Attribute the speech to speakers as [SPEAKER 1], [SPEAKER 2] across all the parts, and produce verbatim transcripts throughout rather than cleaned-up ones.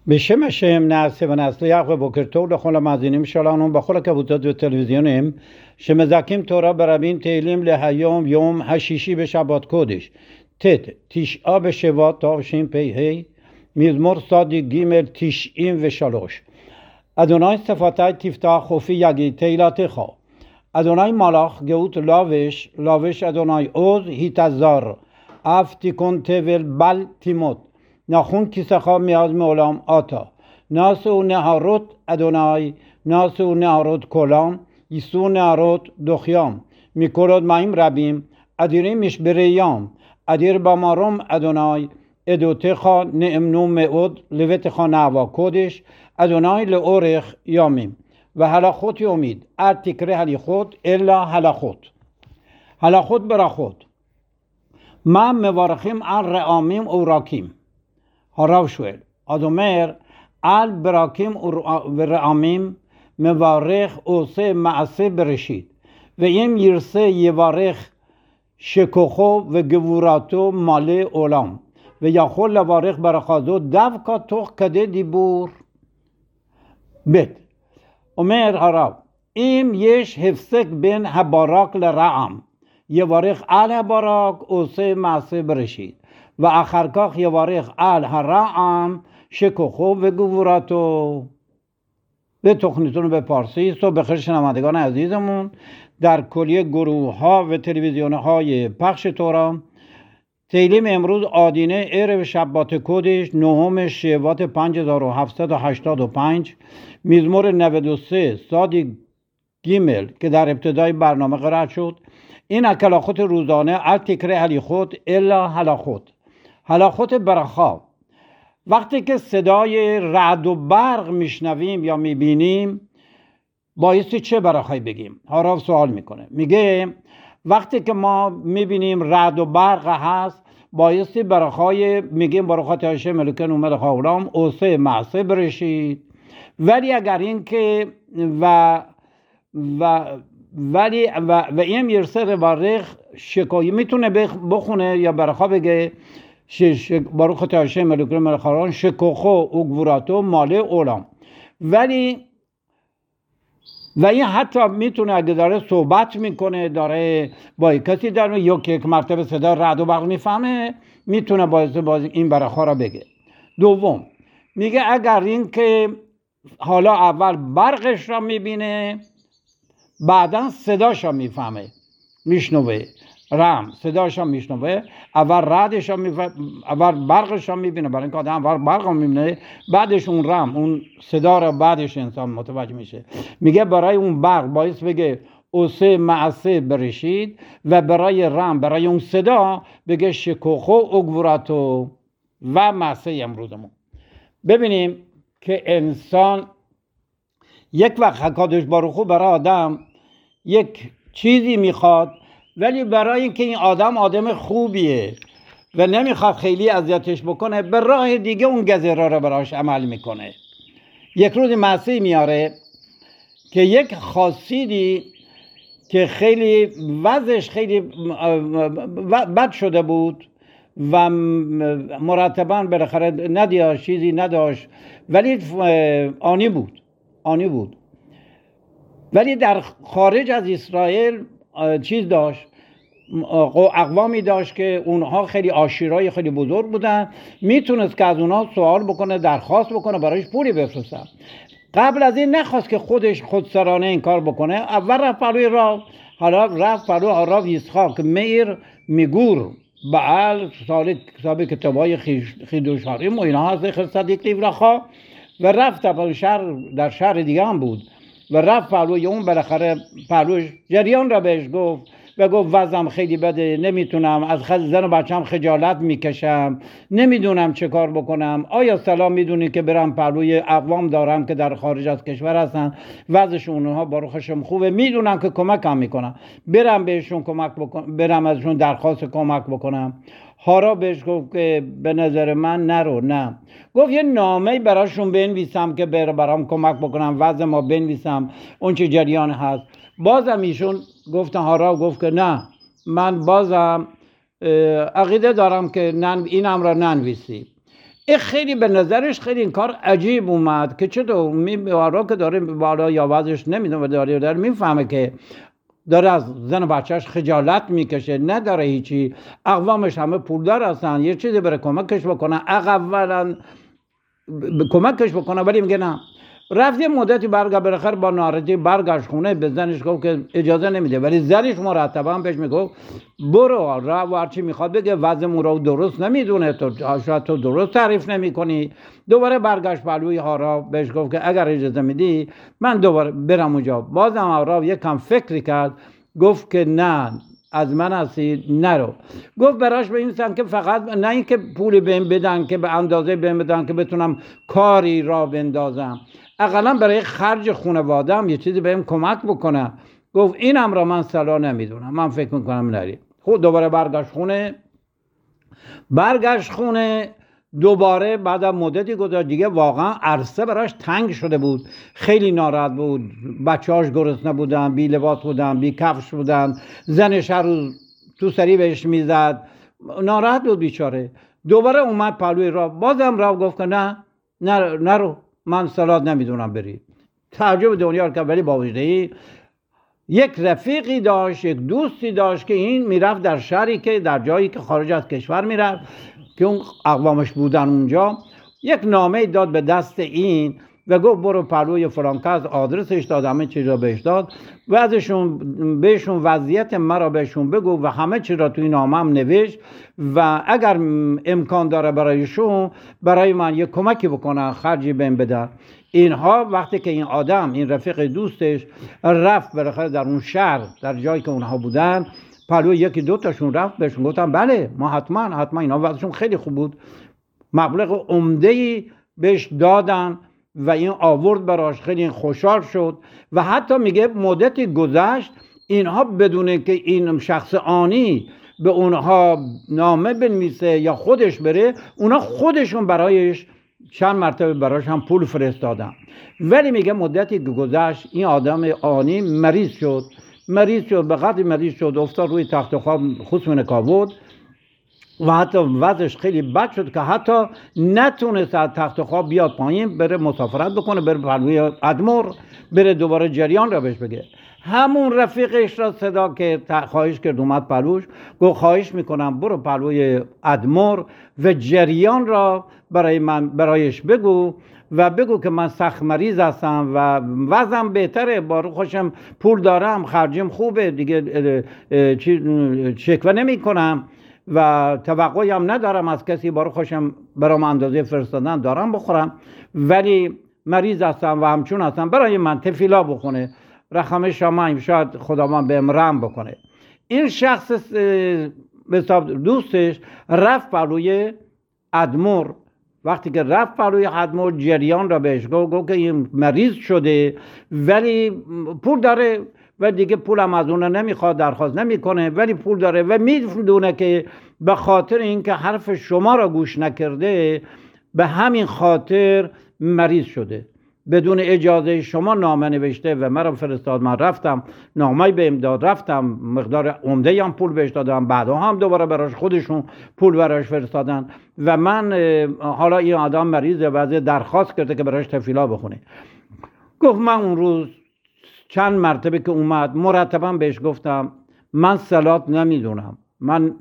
[SPEAKER 1] בשם השם נעשה ונצליח ובוקר טוב לכל המאזינים שלנו בכל הכבודות וטלוויזיונים שמזכים תורה ברבים תהילים להיום יום השישי בשבת קודש ט' תשעה בשבט תשפ"ה מזמור צדיק ג' תשעים ושלוש. אדוני שפתי תפתח ופי יגיד תהילתך. אדוני מלך גאות לבש לבש אדוני עוז התעזר אף תיקון תבל בל תימות נכון כיסך מאז מעולם אתה. נעשו נהרות אדוני נעשו נהרות כולם ייסעו נהרות דוחיים מכל עוד מים רבים אדירים משברי ים אדיר במרום אדוני עדותיך נאמנו מאוד לביתך נעבה קודש אדוני לאורך ימים והלכות יומית אל תקרא הליכות אלא הלכות. הלכות ברכות. מה מברכים על רעמים ורקים? הרב שואל. אז אומר על ברקים ורעמים מברך עושה מעשה בראשית ואם ירצה יברך שכוחו וגבורתו מלא עולם ויכול לברך ברכה זו דווקא תוך כדי דיבור. ב' אומר הרב אם יש הפסק בין הברק לרעם יברך על הברק עושה מעשה בראשית ואחר כך יברך על הרעם שכוחו וגבורתו. בתוכניתנו בפרسی صبح بخیر شنوندگان عزیزمون در کلیه گروه ها و تلویزیون های پخش تورا تیلیم امروز آدینه عرب شبات کدش نهم شوات پنج هزار و هفتصد و هشتاد و پنج مزمور نود و سه صادی گیمل که در ابتدای برنامه قرار شد این اکلاخوت روزانه ال تکره هلیخوت الا هلاخوت. هلاخوت برخا وقتی که صدای رعد و برق میشنویم یا میبینیم بایستی چه برخایی بگیم؟ هاراف سوال میکنه میگه وقتی که ما میبینیم رعد و برق هست بایستی برخای میگیم برخات هاشه ملکن و ملک آورام اوسه معصه برشید ولی اگر این که و و ولی و, و این میرسه ربارخ شکایی میتونه بخونه یا برخا بگه باروخ تاشه ملکون ملخاران شکوخو و گوراتو ماله اولام ولی و این حتی میتونه اگه داره صحبت میکنه داره با کسی داره یا که یک مرتبه صدا رعد و برق میفهمه میتونه باعث باز این برخا را بگه. دوم میگه اگر این که حالا اول برقش را میبینه بعدا صداش را میفهمه میشنوه رم صداش هم میشنوه اول رعدش هم میفهمه اول برقش هم میبینه برای اینکه آدم اول برق هم میبینه بعدش اون رم اون صدا را بعدش انسان متوجه میشه. میگه برای اون برق باعث بگه اوسه معصه برشید و برای رم برای اون صدا بگه شکوخو اگوراتو و معصه امروزمون. ببینیم که انسان یک وقت حکادش باروخو برای آدم یک چیزی میخواد ولی برای اینکه این آدم آدم خوبیه و نمیخواد خیلی اذیتش بکنه به راه دیگه اون گزیره رو براش عمل میکنه. یک روز مسیح میاره که یک خاصیدی که خیلی وضعش خیلی بد شده بود و مرتباً بالاخره نداشت چیزی نداشت ولی آنی بود آنی بود ولی در خارج از اسرائیل چیز داشت اقوامی داشت که اونها خیلی عشیرای خیلی بزرگ بودن میتونست که از اونها سوال بکنه درخواست بکنه برایش پولی بفرستن. قبل از این نخواست که خودش خودسرانه این کار بکنه اول رفت پلوی راه حالا رفت پلوی آراو یسحاق میر میگور بعل کتاب کتابای خیدوشاریم و اینها از ذکر صدیق لیورخا و رفت پلوی شهر در شهر دیگه هم بود و رفت پلوی اون بالاخره پلوش جریان را بهش گفت و گفت وضعم خیلی بده نمیتونم از زن و بچه‌م خجالت میکشم نمیدونم چه کار بکنم آیا سلام میدونی که برم پلوی اقوام دارم که در خارج از کشور هستن وضعشون اونها باروخشم خوبه میدونم که کمکم میکنم برم بهشون کمک بکنم برم ازشون درخواست کمک بکنم. هارا بهش گفت که به نظر من نرو نه گفت یه نامه براشون بنویسم که برام کمک بکنم وضع ما بنویسم اون چه جریان هست. بازم ایشون گفتن هارا گفت که نه من بازم عقیده دارم که اینم را ننویسی این خیلی به نظرش خیلی این کار عجیب اومد که چطور میبارا که داره بالا یا وضعش نمیدونه داره داره میفهمه که داره از زن و بچهش خجالت میکشه، نداره هیچی، اقوامش همه پولدار هستن، یه چیزی بره کمکش بکنه، اولا کمکش بکنه، ولی میگه نه. رفت یه مدتی برگشت، بالاخره با ناراحتی برگشت خونه، به زنش گفت که اجازه نمیده، ولی زنش مرتبا بهش میگفت برو را و هرچی میخواد بگه، وضعمون رو درست نمیدونه، تو شاید تو درست تعریف نمیکنی. دوباره برگشت پلوی هارا، بهش گفت که اگر اجازه میدی من دوباره برم اونجا. بازم هارا یک کم فکری کرد، گفت که نه از من هستی نرو. گفت براش به این سن که فقط نه اینکه پولی بهم بدن که به اندازه بهم بدن که بتونم کاری را بندازم، اقلا برای خرج خانواده‌ام یه چیزی بهم کمک بکنه. گفت اینم را من صلاح نمیدونم، من فکر میکنم نری. خود دوباره برگشت خونه. برگشت خونه دوباره بعد از مدتی گذشت، دیگه واقعا عرصه براش تنگ شده بود، خیلی ناراحت بود، بچه‌هاش گرسنه بودن، بی لباس بودن، بی کفش بودن، زنش هر روز تو سری بهش میزد، ناراحت بود بیچاره. دوباره اومد پلوی را، بازم را گفت که نه نرو, نرو. من صلاح نمیدونم بری. تعجب دنیا که ولی با وجودی یک رفیقی داشت، یک دوستی داشت که این میرفت در شهری که در جایی که خارج از کشور میرفت که اون اقوامش بودن اونجا، یک نامه داد به دست این و گفت برو پلوی فلان کس، آدرسش داد، همه چیز را بهش داد و ازشون بهشون وضعیت مرا بهشون بگو و همه چیز را توی نامه هم نوشت و اگر امکان داره برایشون برای من یک کمکی بکنن، خرجی بهم بدن. اینها وقتی که این آدم، این رفیق دوستش رفت بالاخره در اون شهر، در جایی که اونها بودن، پلوی یکی دو تاشون رفت، بهشون گفتم بله ما حتما حتما، اینا وضعشون خیلی خوب بود، مبلغ عمده‌ای بهش دادن و این آورد براش، خیلی خوشحال شد و حتی میگه مدتی گذشت اینها بدونه که این شخص آنی به اونها نامه بنویسه یا خودش بره، اونها خودشون برایش چند مرتبه براش هم پول فرستادن. ولی میگه مدتی گذشت این آدم آنی مریض شد، مریض شد به قدری مریض شد افتاد روی تخت خواب خصم نکابود و حتی وضعش خیلی بد شد که حتی نتونست از تخت خواب بیاد پایین، بره مسافرت بکنه، بره پلوی ادمور، بره دوباره جریان را بهش بگه. همون رفیقش را صدا که خواهش کرد اومد پلوش، گفت خواهش میکنم برو پلوی ادمور و جریان را برای من برایش بگو و بگو که من سخت مریض هستم و وضعم بهتره، بارو خوشم پول دارم، خرجم خوبه دیگه، شکوه نمی کنم و توقعی هم ندارم از کسی، بارو خوشم برام اندازه فرستادن دارم بخورم، ولی مریض هستم و همچون هستم، برای من تفیلا بخونه، رقم شما شاید خداوند بهم رحم بکنه. این شخص به حساب دوستش رفت پلوی ادمور. وقتی که رفت پلوی ادمور جریان را بهش گفت، گفت که این مریض شده ولی پول داره و دیگه پولم از اون نمیخواد، درخواست نمیکنه، ولی پول داره و میدونه که به خاطر اینکه حرف شما را گوش نکرده به همین خاطر مریض شده، بدون اجازه شما نامه نوشته و مرا فرستاد، من رفتم نامه به امداد، رفتم مقدار عمده هم پول بهش دادم، بعدا هم دوباره براش خودشون پول براش فرستادن و من حالا این آدم مریضه و درخواست کرده که براش تفیلا بخونه. گفت من اون روز چند مرتبه که اومد مرتبا بهش گفتم من صلات نمیدونم، من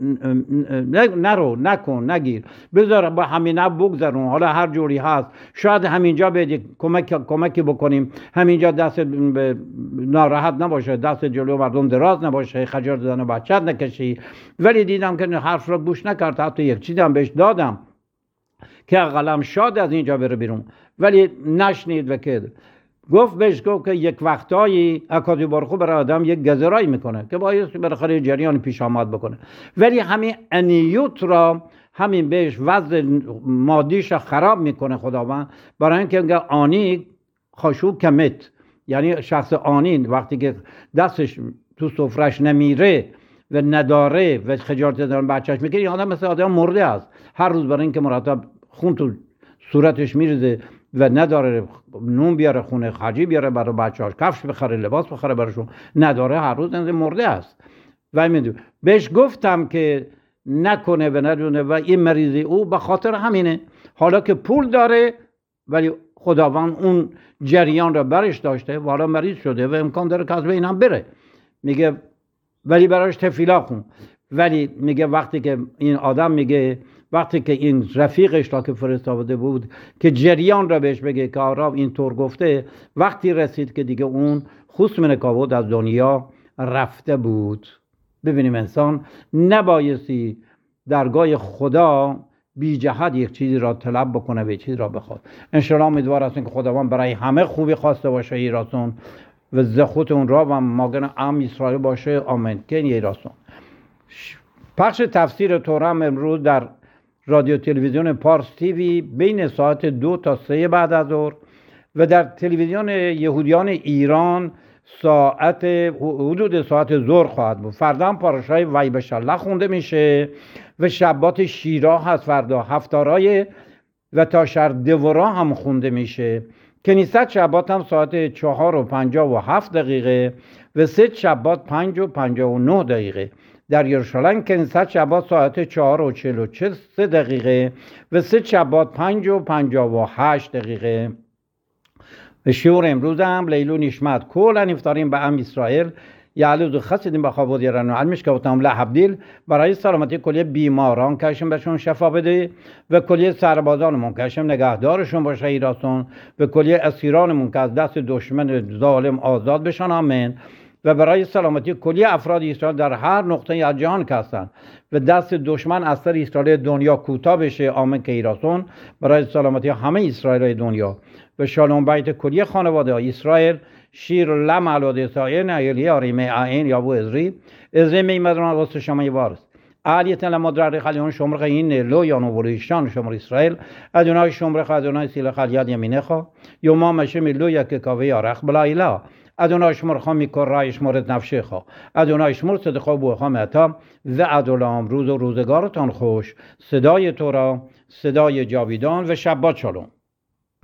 [SPEAKER 1] نرو نکن نگیر، بذار با همینا بگذرون، حالا هر جوری هست شاید همینجا به کمک کمکی بکنیم، همینجا دست ناراحت نباشه، دست جلو مردم دراز نباشه، خجالت زن بچت نکشی. ولی دیدم که حرف را گوش نکرد، حتی یک چیزی هم بهش دادم که اقلم شاد از اینجا بره بیرون، ولی نشنید و که گفت بهش گفت که یک وقتایی اکادی بارخو برای آدم یک گذرایی میکنه که باید بالاخره جریان پیش آمد بکنه، ولی همین انیوت را، همین بهش وضع مادیش خراب میکنه خداوند، برای اینکه آنی خاشو کمت، یعنی شخص آنی وقتی که دستش تو سفرش نمیره و نداره و خجالت دارن بچهش میکنه، این آدم مثل آدم مرده است، هر روز برای اینکه مرتب خون تو صورتش میریزه و نداره نون بیاره خونه، خرجی بیاره برای بچه‌هاش، کفش بخره، لباس بخره براشون، نداره، هر روز مرده است. و میدونم بهش گفتم که نکنه و ندونه و این مریضی او به خاطر همینه. حالا که پول داره ولی خداوند اون جریان را برش داشته و حالا مریض شده و امکان داره که از بین هم بره. میگه ولی براش تفیلا خون. ولی میگه وقتی که این آدم میگه وقتی که این رفیقش را که فرستاده بود که جریان را بهش بگه که آرام اینطور گفته، وقتی رسید که دیگه اون خصم نکابود از دنیا رفته بود. ببینیم انسان نبایستی درگاه خدا بی جهت یک چیزی را طلب بکنه و یک چیزی را بخواد. انشاءالله امیدوار هستیم که خداوند برای همه خوبی خواسته باشه ایراسون و زخوت اون را و ماگن ام اسرائیل باشه. آمین. که ایراسون. پخش تفسیر تورا امروز در رادیو تلویزیون پارس تیوی بین ساعت دو تا سه بعد از ظهر و در تلویزیون یهودیان ایران ساعت حدود ساعت ظهر خواهد بود. فردا هم پاراشای وی بشالله خونده میشه و شبات شیرا هست فردا، هفتارای و تا شر دورا هم خونده میشه. کنیست شبات هم ساعت چهار و پنجاه و هفت دقیقه و سه شبات پنج و پنجاه و نه دقیقه. در یروشلایم کنیست شبات ساعت چهار و چهل و سه دقیقه و سه شبات پنج و پنجاه و هشت دقیقه. و شعور امروز هم لیلو نشمت کل نفتاریم به ام اسرائیل یعلوز خسیدیم به خوابود یرن و علمش که وطنم لحبدیل برای سلامتی کلیه بیماران کشم بهشون شفا بده و کلیه سربازانمون کشم نگهدارشون باشه ایراسون و کلیه اسیرانمون که از دست دشمن ظالم آزاد بشن. آمین. و برای سلامتی کلیه افراد اسرائیل در هر نقطه از جهان که هستن و دست دشمن از سر اسرائیل دنیا کوتاه بشه. آمین که ایراسون. برای سلامتی همه اسرائیل دنیا و شالوم بیت کلیه خانواده های اسرائیل شیر لم علوده ساین ایلی آریمه آین یا بو ازری ازری میمدران واسه شما یوارست علیتن لمدرار خلیون شمر خین لو یا نوریشان شمر اسرائیل ادونای شمر خادونای سیل خلیاد یمینه خو یوما مشم لو یک کاوی آرخ بلایلا ادونای شمر خامی کرای شمرت نفشه خو ادونای شمر صدقه بو خامتا و ادولام روز و روزگارتان خوش. صدای تورا، صدای جاویدان و شبات شالوم.